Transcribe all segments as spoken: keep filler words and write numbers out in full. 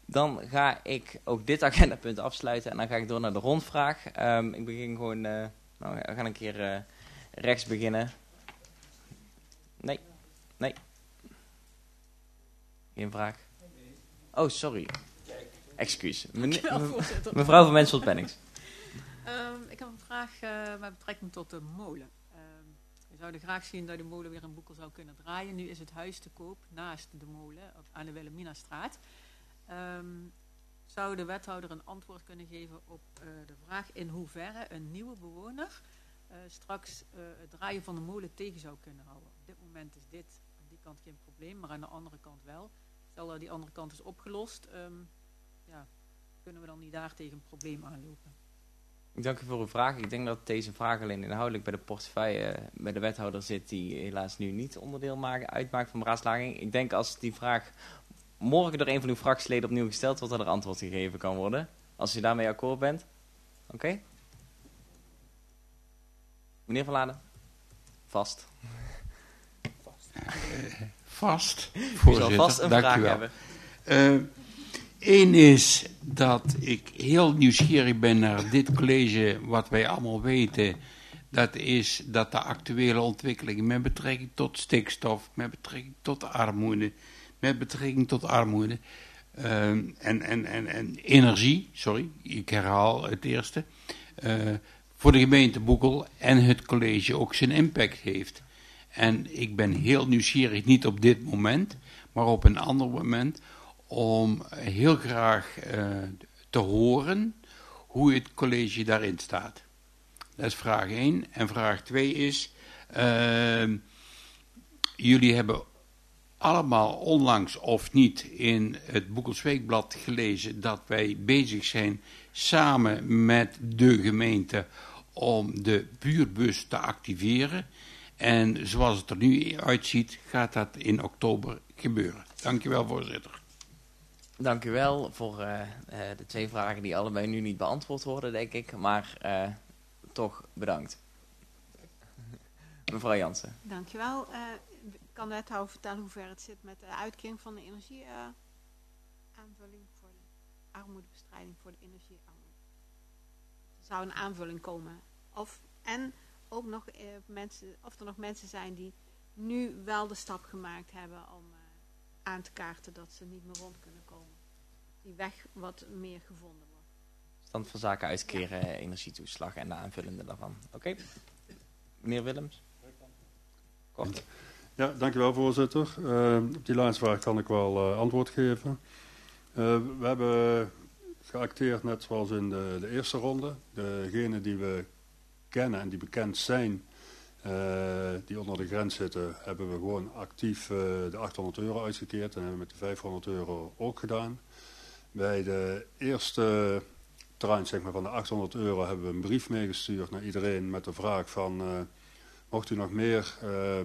Dan ga ik ook dit agendapunt afsluiten en dan ga ik door naar de rondvraag. Um, ik begin gewoon, uh, nou, we gaan een keer uh, rechts beginnen. Nee, nee. Geen vraag. Oh, sorry. Excuus. Mene- me- mevrouw van Mensveld-Pennings. Um, ik heb een vraag uh, met betrekking tot de molen. Um, we zouden graag zien dat de molen weer in Boekel zou kunnen draaien. Nu is het huis te koop naast de molen op, aan de Wilhelminastraat. Um, zou de wethouder een antwoord kunnen geven op uh, de vraag in hoeverre een nieuwe bewoner uh, straks uh, het draaien van de molen tegen zou kunnen houden? Op dit moment is dit aan die kant geen probleem, maar aan de andere kant wel. Stel dat die andere kant is opgelost, um, ja, kunnen we dan niet daar tegen een probleem aanlopen? Ik dank u voor uw vraag. Ik denk dat deze vraag alleen inhoudelijk bij de portefeuille uh, bij de wethouder zit, die helaas nu niet onderdeel maken, uitmaakt van beraadslaging. Ik denk als die vraag morgen door een van uw fractieleden opnieuw gesteld wordt, dat er antwoord gegeven kan worden. Als u daarmee akkoord bent. Oké? Okay. Meneer Van Laden. Vast. Vast. Uh, vast. U zal vast een vraag hebben. Eén uh, is dat ik heel nieuwsgierig ben naar dit college, wat wij allemaal weten. Dat is dat de actuele ontwikkelingen met betrekking tot stikstof, met betrekking tot armoede, met betrekking tot armoede uh, en, en, en, en energie, sorry, ik herhaal het eerste, uh, voor de gemeente Boekel en het college ook zijn impact heeft. En ik ben heel nieuwsgierig, niet op dit moment, maar op een ander moment, om heel graag uh, te horen hoe het college daarin staat. Dat is vraag één. En vraag twee is, uh, jullie hebben allemaal onlangs of niet in het Boekels Weekblad gelezen dat wij bezig zijn samen met de gemeente om de buurtbus te activeren. En zoals het er nu uitziet, gaat dat in oktober gebeuren. Dank u wel, voorzitter. Dank u wel voor uh, uh, de twee vragen die allebei nu niet beantwoord worden, denk ik. Maar uh, toch bedankt. Mevrouw Jansen. Dank je wel. Uh, kan de wethouder vertellen hoe ver het zit met de uitkering van de energieaanvulling uh, voor de armoedebestrijding voor de energiearmoede? Er zou een aanvulling komen. Of, en ook nog uh, mensen, of er nog mensen zijn die nu wel de stap gemaakt hebben om uh, aan te kaarten dat ze niet meer rond kunnen komen. Die weg wat meer gevonden wordt. Stand van zaken uitkeren, ja. Energietoeslag en de aanvullende daarvan. Oké. Okay. Meneer Willems. Kort. Ja, dankjewel voorzitter. Uh, op die laatste vraag kan ik wel uh, antwoord geven. Uh, we hebben geacteerd net zoals in de, de eerste ronde. Degenen die we kennen en die bekend zijn, uh, die onder de grens zitten, hebben we gewoon actief uh, de achthonderd euro uitgekeerd. En hebben we met de vijfhonderd euro ook gedaan. Bij de eerste tranche zeg maar, van de achthonderd euro hebben we een brief meegestuurd naar iedereen met de vraag van, uh, mocht u nog meer uh, uh,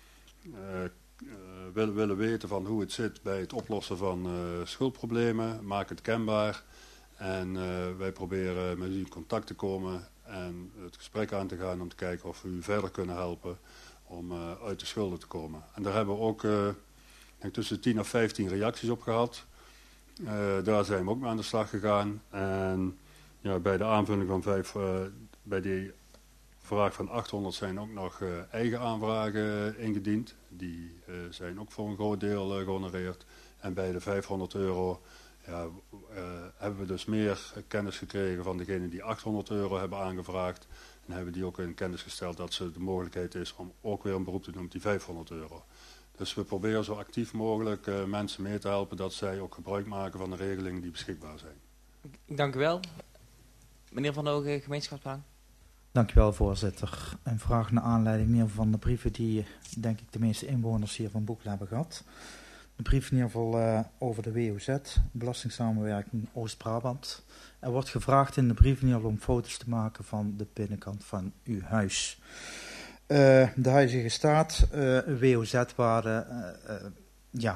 uh, willen, willen weten van hoe het zit bij het oplossen van uh, schuldproblemen, maak het kenbaar. En uh, wij proberen met u in contact te komen en het gesprek aan te gaan om te kijken of we u verder kunnen helpen om uh, uit de schulden te komen. En daar hebben we ook uh, denk tussen tien of vijftien reacties op gehad. Uh, daar zijn we ook mee aan de slag gegaan. En ja, bij de aanvulling van vijf, uh, bij die vraag van achthonderd zijn ook nog uh, eigen aanvragen ingediend. Die uh, zijn ook voor een groot deel uh, gehonoreerd. En bij de vijfhonderd euro ja, uh, hebben we dus meer kennis gekregen van degenen die achthonderd euro hebben aangevraagd. En hebben die ook in kennis gesteld dat ze de mogelijkheid is om ook weer een beroep te doen op die vijfhonderd euro. Dus we proberen zo actief mogelijk uh, mensen mee te helpen dat zij ook gebruik maken van de regelingen die beschikbaar zijn. Dank u wel. Meneer Van Ogen, gemeenschapsbelang. Dank u wel, voorzitter. Een vraag naar aanleiding meer van de brieven die, denk ik, de meeste inwoners hier van Boekel hebben gehad. De brief in ieder geval uh, over de W O Z, Belastingssamenwerking Oost-Brabant. Er wordt gevraagd in de brief in ieder geval om foto's te maken van de binnenkant van uw huis. Uh, de huidige staat, uh, W O Z-waarde, uh, uh, ja.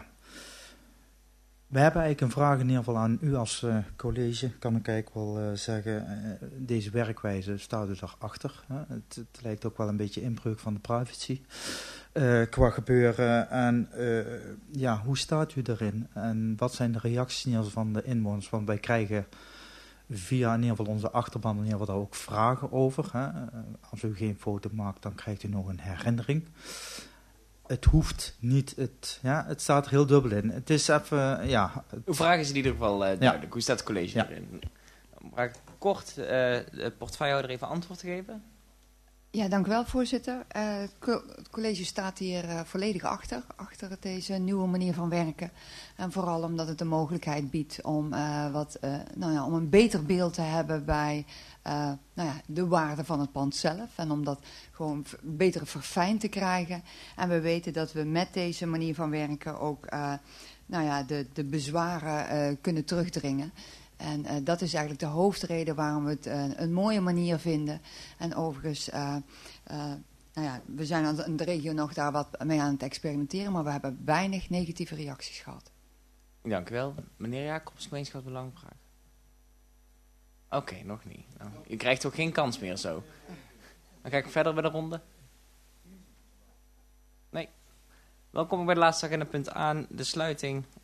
We hebben eigenlijk een vraag in ieder geval aan u als uh, college, kan ik eigenlijk wel uh, zeggen. Uh, deze werkwijze staat u daarachter. Hè? Het, het lijkt ook wel een beetje inbreuk van de privacy. uh, qua gebeuren. En uh, ja, hoe staat u erin? En wat zijn de reacties van de inwoners? Want wij krijgen via in ieder geval onze achterban in ieder geval daar ook vragen over. Hè? Uh, als u geen foto maakt, dan krijgt u nog een herinnering. Het hoeft niet, het, ja, het staat er heel dubbel in. Het is even, ja... Het... Uw vraag is in ieder geval uh, duidelijk. Ja. Hoe staat het college ja. erin? Vraag kort uh, de portefeuillehouder even antwoord te geven. Ja, dank u wel, voorzitter. Uh, het college staat hier uh, volledig achter, achter deze nieuwe manier van werken. En vooral omdat het de mogelijkheid biedt om, uh, wat, uh, nou ja, om een beter beeld te hebben bij uh, nou ja, de waarde van het pand zelf. En om dat gewoon beter verfijnd te krijgen. En we weten dat we met deze manier van werken ook uh, nou ja, de, de bezwaren uh, kunnen terugdringen. En uh, dat is eigenlijk de hoofdreden waarom we het uh, een mooie manier vinden. En overigens, uh, uh, nou ja, we zijn in de regio nog daar wat mee aan het experimenteren, maar we hebben weinig negatieve reacties gehad. Dank u wel. Meneer Jacobs, gemeenschapsbelangenvraag. Oké, okay, nog niet. Nou, u krijgt ook geen kans meer zo. Dan ga ik verder bij de ronde. Nee. Welkom bij de laatste agendapunt aan, de sluiting